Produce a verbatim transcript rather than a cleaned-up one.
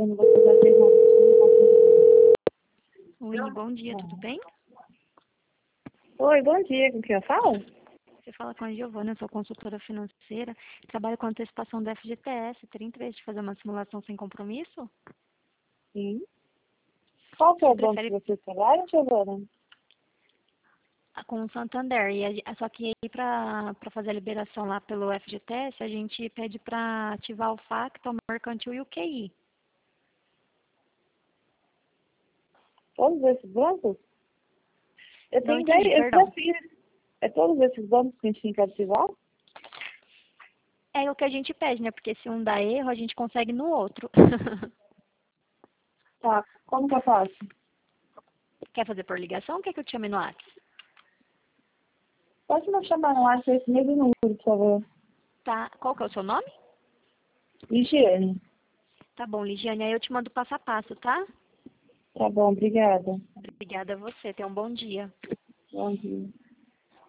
quando você já fez uma... Oi, bom dia, tudo bem? Oi, bom dia, com quem eu falo? Você fala com a Giovana, eu sou consultora financeira, trabalho com antecipação da F G T S. Teria interesse de fazer uma simulação sem compromisso? Sim. Qual que é Você o banco que prefere você trabalha, Giovana? a- com o Santander, e a ge- só que aí para fazer a liberação lá pelo F G T S, a gente pede para ativar o Facto, o Mercantil e o Q I. Todos esses bancos? Eu Não tenho entendi, ideia, eu já perdão. fiz. É todos esses bancos que a gente tem que ativar? É o que a gente pede, né? Porque se um dá erro, a gente consegue no outro. Tá, como que eu faço? Quer fazer por ligação ou quer que eu te chame no WhatsApp? Pode me chamar no WhatsApp esse mesmo número, por favor. Tá. Qual que é o seu nome? Ligiane. Tá bom, Ligiane, aí eu te mando passo a passo, tá? Tá bom, obrigada. Obrigada a você. Tenha um bom dia. Bom dia.